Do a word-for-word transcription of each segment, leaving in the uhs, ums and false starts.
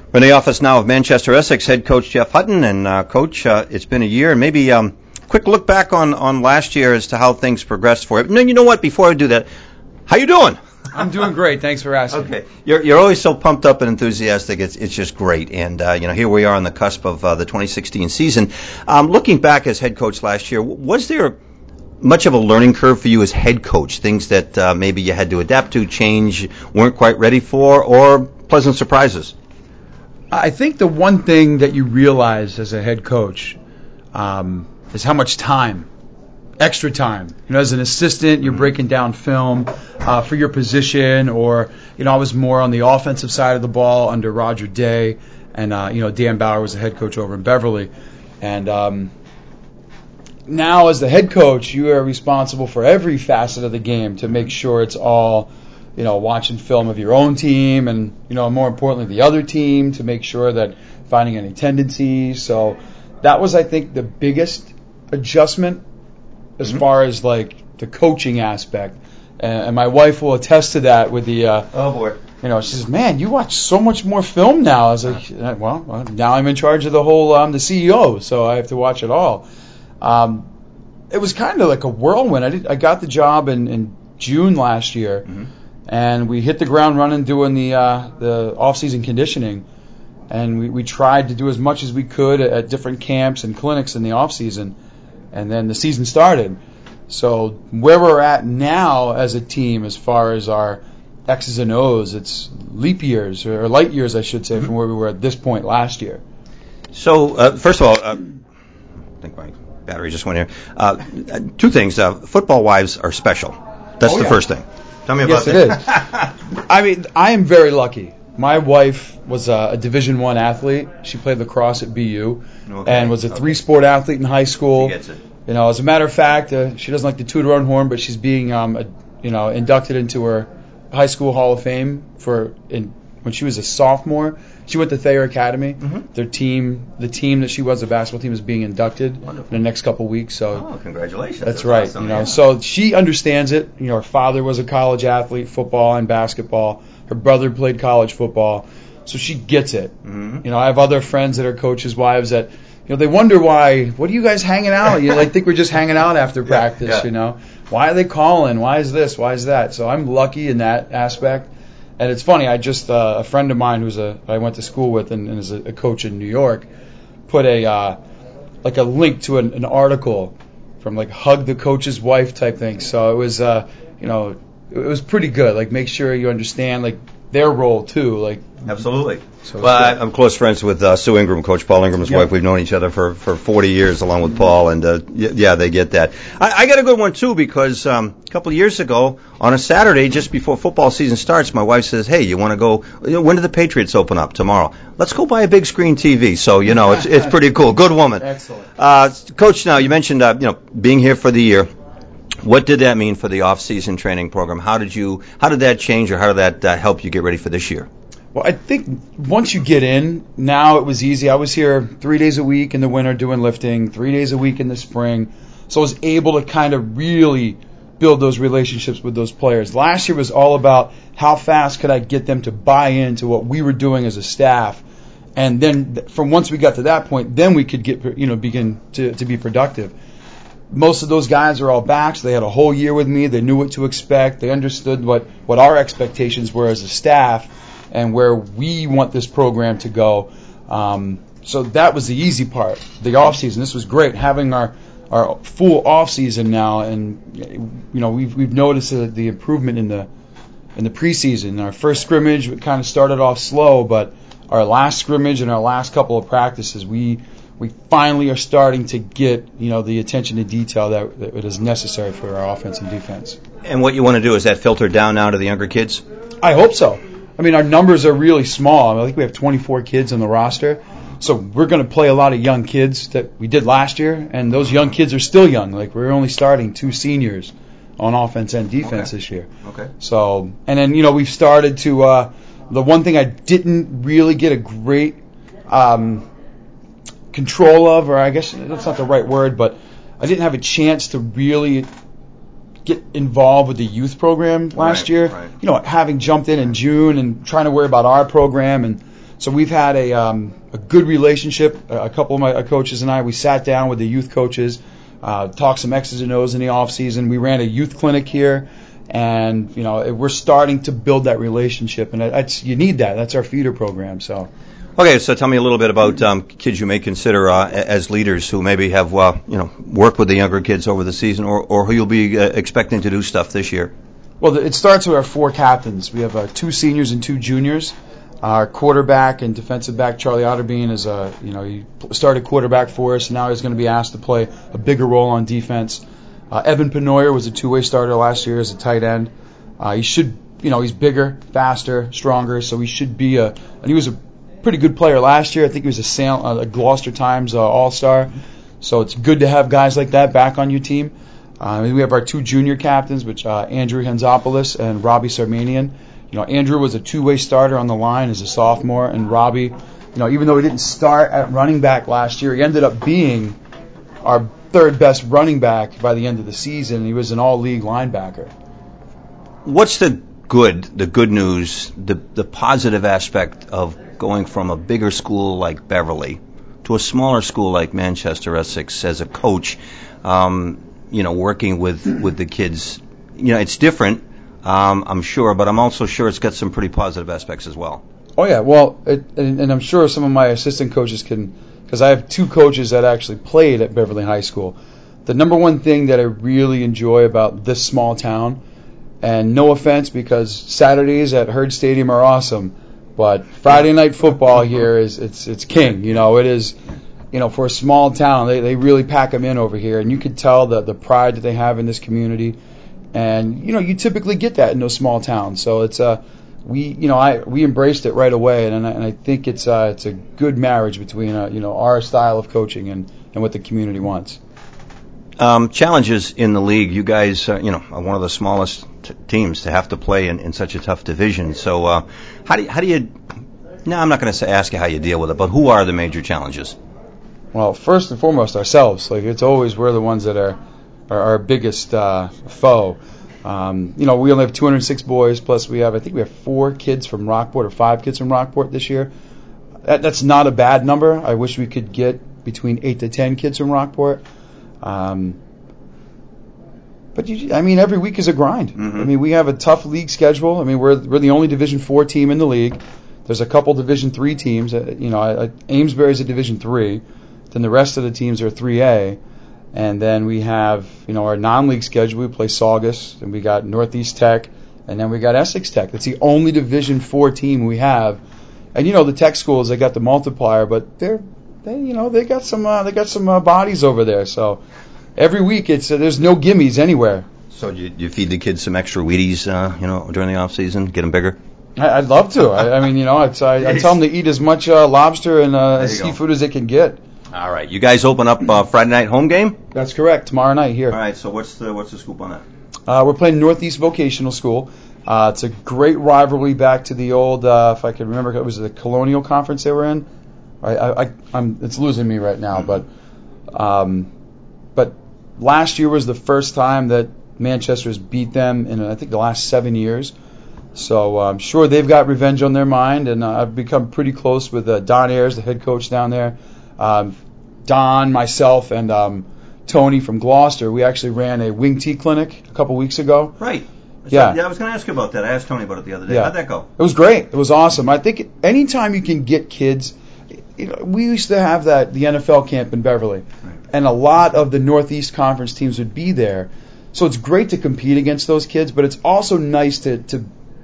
We're in the office now of Manchester Essex head coach Jeff Hutton. And, uh, Coach, uh, it's been a year, and maybe um, quick look back on, on last year as to how things progressed for you. No, you know what? Before I do that, how you doing? I'm doing great. Thanks for asking. Okay. You're, you're always so pumped up and enthusiastic. It's it's just great. And, uh, you know, here we are on the cusp of uh, the twenty sixteen season. Um, looking back as head coach last year, was there much of a learning curve for you as head coach, things that uh, maybe you had to adapt to, change, weren't quite ready for, or pleasant surprises? I think the one thing that you realize as a head coach um, is how much time, extra time. You know, as an assistant, you're breaking down film uh, for your position, or, you know, I was more on the offensive side of the ball under Roger Day, and, uh, you know, Dan Bauer was the head coach over in Beverly. And um, now as the head coach, you are responsible for every facet of the game to make sure it's all, you know, watching film of your own team and, you know, more importantly, the other team to make sure that finding any tendencies. So that was, I think, the biggest adjustment as mm-hmm. far as, like, the coaching aspect. And, and my wife will attest to that with the, uh, oh, boy. You know, she says, man, you watch so much more film now. I was like, well, now I'm in charge of the whole, I'm the C E O, so I have to watch it all. Um, it was kind of like a whirlwind. I did, I got the job in, in June last year. Mm-hmm. And we hit the ground running doing the uh, the off-season conditioning. And we, we tried to do as much as we could at, at different camps and clinics in the off-season. And then the season started. So where we're at now as a team as far as our X's and O's, it's leap years, or light years, I should say, mm-hmm. from where we were at this point last year. So, uh, first of all, uh, I think my battery just went here. Uh, two things. Uh, football wives are special. That's oh, the yeah. first thing. Tell me about yes, that. Yes, it is. I mean, I am very lucky. My wife was a, a Division One athlete. She played lacrosse at B U okay. and was a okay. three-sport athlete in high school. She gets it. You know, as a matter of fact, uh, she doesn't like to toot her own horn, but she's being, um, a, you know, inducted into her high school Hall of Fame for in, when she was a sophomore. She went to Thayer Academy. Mm-hmm. Their team, the team that she was, the basketball team, is being inducted Wonderful. in the next couple of weeks. So, oh, congratulations! That's, that's right. Awesome, you know, yeah. so she understands it. You know, her father was a college athlete, football and basketball. Her brother played college football, so she gets it. Mm-hmm. You know, I have other friends that are coaches' wives that, you know, they wonder why. What are you guys hanging out? You like think we're just hanging out after practice? Yeah, yeah. You know, why are they calling? Why is this? Why is that? So I'm lucky in that aspect. And it's funny, I just, uh, a friend of mine who's a, I went to school with and, and is a, a coach in New York, put a, uh, like a link to an, an article from like Hug the Coach's Wife type thing. So it was, uh, you know, it was pretty good. Like make sure you understand like their role too. Like Absolutely. So well, I, I'm close friends with uh, Sue Ingram, Coach Paul Ingram's yeah. wife. We've known each other for, for forty years along with mm-hmm. Paul, and uh, y- yeah, they get that. I, I got a good one too because um, a couple of years ago on a Saturday, just before football season starts, my wife says, "Hey, you want to go? You know, when do the Patriots open up tomorrow? Let's go buy a big screen T V." So you know, it's it's pretty cool. Good woman. Excellent. Uh, Coach, now you mentioned uh, you know being here for the year. What did that mean for the off-season training program? How did you how did that change, or how did that uh, help you get ready for this year? Well, I think once you get in, now it was easy. I was here three days a week in the winter doing lifting, three days a week in the spring. So I was able to kind of really build those relationships with those players. Last year was all about how fast could I get them to buy into what we were doing as a staff. And then from once we got to that point, then we could get, you know, begin to, to be productive. Most of those guys are all back, so they had a whole year with me. They knew what to expect. They understood what, what our expectations were as a staff and where we want this program to go. Um, so that was the easy part, the off season. This was great, having our, our full off season now, and you know we've we've noticed the, the improvement in the in the preseason. Our first scrimmage we kind of started off slow, but our last scrimmage and our last couple of practices, we we finally are starting to get you know the attention to detail that, that is necessary for our offense and defense. And what you want to do is that filter down now to the younger kids? I hope so. I mean, our numbers are really small. I think we have twenty-four kids on the roster. So we're going to play a lot of young kids that we did last year, and those young kids are still young. Like, we're only starting two seniors on offense and defense okay. this year. Okay. So, and then, you know, we've started to, uh, the one thing I didn't really get a great um, control of, or I guess that's not the right word, but I didn't have a chance to really get involved with the youth program last right, year. Right. You know, having jumped in in June and trying to worry about our program, and So we've had a um, a good relationship. A couple of my coaches and I, we sat down with the youth coaches, uh, talked some X's and O's in the off season. We ran a youth clinic here, and you know we're starting to build that relationship, and that's you need that. That's our feeder program. So. Okay, so tell me a little bit about um, kids you may consider uh, as leaders who maybe have, uh, you know, worked with the younger kids over the season, or, or who you'll be uh, expecting to do stuff this year. Well, it starts with our four captains. We have uh, two seniors and two juniors. Our quarterback and defensive back Charlie Otterbein is a, you know, he started quarterback for us. And now he's going to be asked to play a bigger role on defense. Uh, Evan Penoyer was a two-way starter last year as a tight end. Uh, he should, you know, he's bigger, faster, stronger, so he should be a, and he was a pretty good player last year. I think he was a, Sal- a Gloucester Times uh, All-Star. So it's good to have guys like that back on your team. Uh, we have our two junior captains, which uh, Andrew Henzopoulos and Robbie Sarmanian. You know, Andrew was a two-way starter on the line as a sophomore, and Robbie, you know, even though he didn't start at running back last year, he ended up being our third best running back by the end of the season. He was an all-league linebacker. What's the good, the good news, the the positive aspect of going from a bigger school like Beverly to a smaller school like Manchester Essex as a coach, um, you know, working with, with the kids? You know, it's different, um, I'm sure, but I'm also sure it's got some pretty positive aspects as well. Oh, yeah. Well, it, and, and I'm sure some of my assistant coaches can, because I have two coaches that actually played at Beverly High School. The number one thing that I really enjoy about this small town, and no offense because Saturdays at Herd Stadium are awesome, but Friday night football here is it's it's king. You know, it is, you know, for a small town, they they really pack them in over here, and you can tell the the pride that they have in this community, and you know, you typically get that in those small towns. So it's a we you know I we embraced it right away, and I, and I think it's uh it's a good marriage between uh, you know our style of coaching and and what the community wants. Um, challenges in the league. You guys, uh, you know, are one of the smallest t- teams to have to play in, in such a tough division. So, uh, how do you, how do you? No, I'm not going to ask you how you deal with it, but who are the major challenges? Well, first and foremost, ourselves. Like it's always we're the ones that are, are our biggest uh, foe. Um, you know, we only have two hundred six boys, plus we have I think we have four kids from Rockport or five kids from Rockport this year. That, that's not a bad number. I wish we could get between eight to ten kids from Rockport. Um, but you, I mean, every week is a grind. Mm-hmm. I mean, we have a tough league schedule. I mean, we're we're the only Division Four team in the league. There's a couple Division Three teams. Uh, you know, I, I, Amesbury's a Division Three. Then the rest of the teams are Three A, and then we have you know our non-league schedule. We play Saugus, and we got Northeast Tech, and then we got Essex Tech. That's the only Division Four team we have. And you know, the tech schools, they got the multiplier, but they're They, you know, they got some, uh, they got some uh, bodies over there. So every week, it's uh, there's no gimmies anywhere. So you, you feed the kids some extra Wheaties, uh, you know, during the off season, get them bigger. I, I'd love to. I, I mean, you know, it's, I, I tell them to eat as much uh, lobster and uh, seafood go. as they can get. All right, you guys open up uh, Friday night home game. That's correct. Tomorrow night here. All right. So what's the what's the scoop on that? Uh, we're playing Northeast Vocational School. Uh, it's a great rivalry back to the old, uh, if I can remember, it was the Colonial Conference they were in. I, I, I'm, it's losing me right now, but um, but last year was the first time that Manchester has beat them in, I think, the last seven years. So I'm sure they've got revenge on their mind, and uh, I've become pretty close with uh, Don Ayers, the head coach down there. Um, Don, myself, and um, Tony from Gloucester, we actually ran a wing tea clinic a couple weeks ago. Right. So, yeah. yeah, I was going to ask you about that. I asked Tony about it the other day. Yeah. How'd that go? It was great. It was awesome. I think anytime you can get kids, you know, we used to have that the N F L camp in Beverly, right. And a lot of the Northeast Conference teams would be there. So it's great to compete against those kids, but it's also nice to to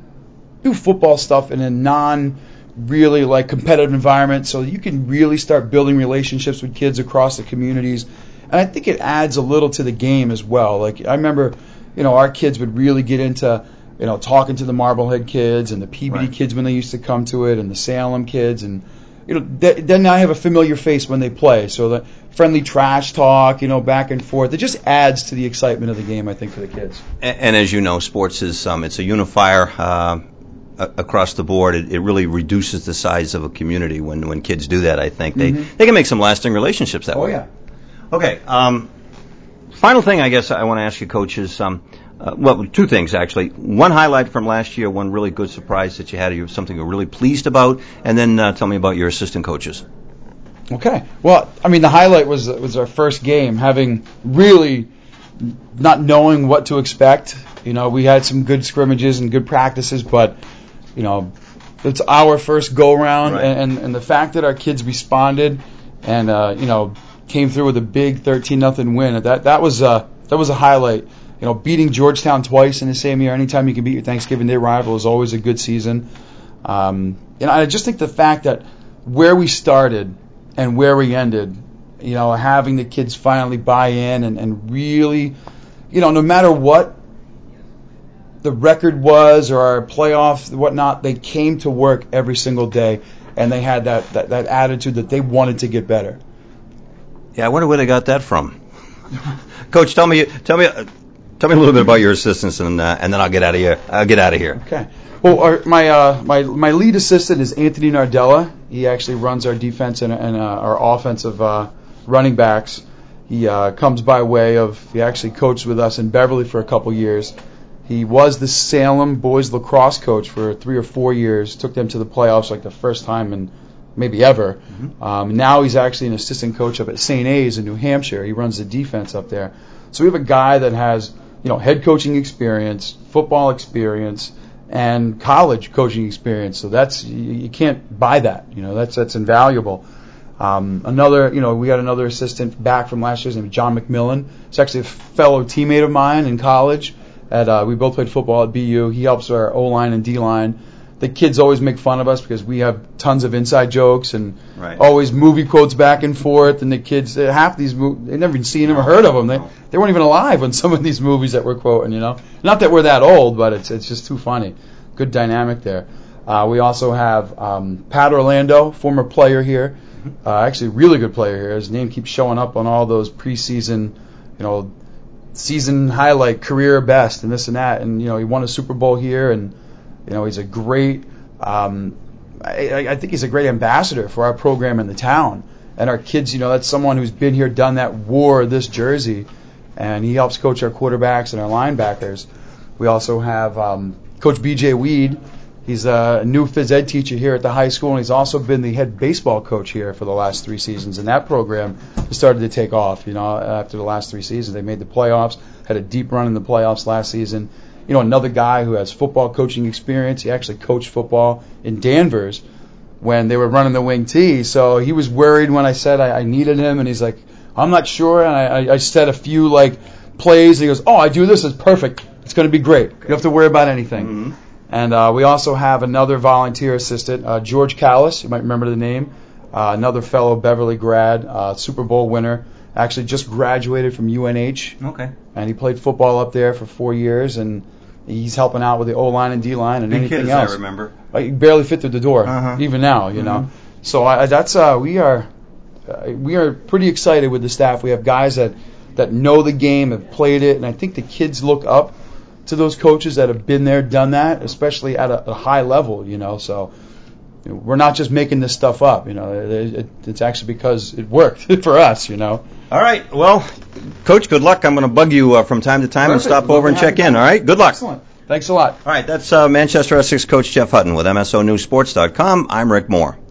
do football stuff in a non really like competitive environment, so you can really start building relationships with kids across the communities. And I think it adds a little to the game as well. Like I remember, you know, our kids would really get into, you know, talking to the Marblehead kids and the P B D right. kids when they used to come to it, and the Salem kids, and you know, th- then I have a familiar face when they play. So the friendly trash talk, you know, back and forth, it just adds to the excitement of the game, I think, for the kids. And, and as you know, sports is um, it's a unifier uh, across the board. It, it really reduces the size of a community when when kids do that. I think they mm-hmm. they can make some lasting relationships that oh, way. Oh yeah. Okay. Um, final thing, I guess I want to ask you, Coach, is um, Uh, well, two things, actually. One highlight from last year, one really good surprise that you had, you something you're really pleased about, and then uh, tell me about your assistant coaches. Okay. Well, I mean, the highlight was was our first game, having really not knowing what to expect. You know, we had some good scrimmages and good practices, but, you know, it's our first go-round, right. and, and, and the fact that our kids responded and, uh, you know, came through with a big thirteen nothing win, that that was, uh, that was a highlight. You know, beating Georgetown twice in the same year, anytime you can beat your Thanksgiving Day rival is always a good season. Um, and I just think the fact that where we started and where we ended, you know, having the kids finally buy in and, and really, you know, no matter what the record was or our playoff, whatnot, they came to work every single day, and they had that, that, that attitude that they wanted to get better. Yeah, I wonder where they got that from. Coach, tell me, tell me, uh, tell me a little bit about your assistants, and uh, and then I'll get out of here. I'll get out of here. Okay. Well, our, my uh, my my lead assistant is Anthony Nardella. He actually runs our defense and, and uh, our offensive uh, running backs. He uh, comes by way of he actually coached with us in Beverly for a couple years. He was the Salem boys lacrosse coach for three or four years. Took them to the playoffs like the first time in maybe ever. Mm-hmm. Um, now he's actually an assistant coach up at Saint A's in New Hampshire. He runs the defense up there. So we have a guy that has, you know, head coaching experience, football experience, and college coaching experience. So that's you, you can't buy that. You know, that's that's invaluable. Um, another, you know, we got another assistant back from last year's name, John McMillan. He's actually a fellow teammate of mine in college. At uh, we both played football at B U. He helps our O-line and D-line. The kids always make fun of us because we have tons of inside jokes and right. always movie quotes back and forth. And the kids, half these movies, they've never even seen them or heard of them. They they weren't even alive when some of these movies that we're quoting. You know, not that we're that old, but it's it's just too funny. Good dynamic there. Uh, we also have um, Pat Orlando, former player here, uh, actually a really good player here. His name keeps showing up on all those preseason, you know, season highlight, career best, and this and that. And you know, he won a Super Bowl here, and you know, he's a great. Um, I, I think he's a great ambassador for our program in the town. And our kids, you know, that's someone who's been here, done that, wore this jersey, and he helps coach our quarterbacks and our linebackers. We also have um, Coach B J Weed. He's a new phys ed teacher here at the high school, and he's also been the head baseball coach here for the last three seasons. And that program has started to take off. You know, after the last three seasons, they made the playoffs, had a deep run in the playoffs last season. You know, another guy who has football coaching experience. He actually coached football in Danvers when they were running the wing T. So he was worried when I said I, I needed him, and he's like, I'm not sure. And I, I said a few like plays. And he goes, oh, I do this. It's perfect. It's going to be great. You don't have to worry about anything. Mm-hmm. And uh, we also have another volunteer assistant, uh, George Callis. You might remember the name. Uh, another fellow Beverly grad, uh, Super Bowl winner. Actually just graduated from U N H. Okay. And he played football up there for four years, and he's helping out with the O-line and D-line and Big anything kids, else. I remember. He barely fit through the door, uh-huh. even now, you mm-hmm. know. So I, that's uh, we are uh, we are pretty excited with the staff. We have guys that, that know the game, have played it, and I think the kids look up to those coaches that have been there, done that, especially at a, a high level, you know. So you know, we're not just making this stuff up, you know. It, it, it's actually because it worked for us, you know. All right. Well, Coach, good luck. I'm going to bug you uh, from time to time Perfect. and stop Love over and check in. All right. Good luck. Excellent. Thanks a lot. All right. That's uh, Manchester Essex coach Jeff Hutton with M S O News Sports dot com. I'm Rick Moore.